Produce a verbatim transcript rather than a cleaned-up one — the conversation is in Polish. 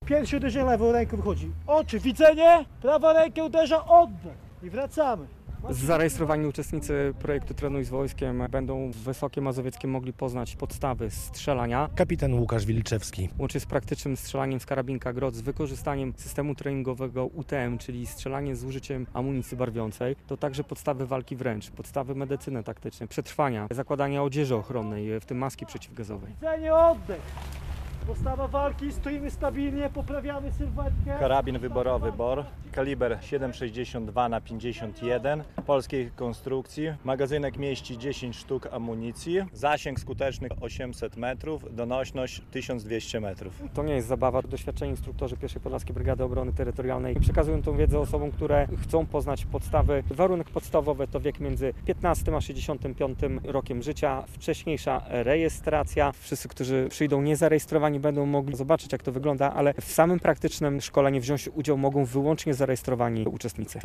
Pierwszy uderzenie lewą ręką wychodzi. Oczy, widzenie, prawa ręka uderza, oddech i wracamy. Zarejestrowani uczestnicy projektu Trenuj z Wojskiem będą w Wysokiem Mazowieckim mogli poznać podstawy strzelania. Kapitan Łukasz Wilczewski. Łącznie z praktycznym strzelaniem z karabinka Grot z wykorzystaniem systemu treningowego U T M, czyli strzelanie z użyciem amunicji barwiącej. To także podstawy walki wręcz, podstawy medycyny taktycznej, przetrwania, zakładania odzieży ochronnej, w tym maski przeciwgazowej. Widzenie, oddech. Postawa walki, stoimy stabilnie, poprawiamy sylwetkę. Karabin wyborowy B O R, kaliber siedem sześćdziesiąt dwa na pięćdziesiąt jeden, polskiej konstrukcji. Magazynek mieści dziesięć sztuk amunicji, zasięg skuteczny osiemset metrów, donośność tysiąc dwieście metrów. To nie jest zabawa. Doświadczeni instruktorzy pierwszej Podlaskiej Brygady Obrony Terytorialnej przekazują tą wiedzę osobom, które chcą poznać podstawy. Warunek podstawowy to wiek między piętnastym a sześćdziesiątym piątym rokiem życia, wcześniejsza rejestracja. Wszyscy, którzy przyjdą niezarejestrowani, będą mogli zobaczyć, jak to wygląda, ale w samym praktycznym szkoleniu wziąć udział mogą wyłącznie zarejestrowani uczestnicy.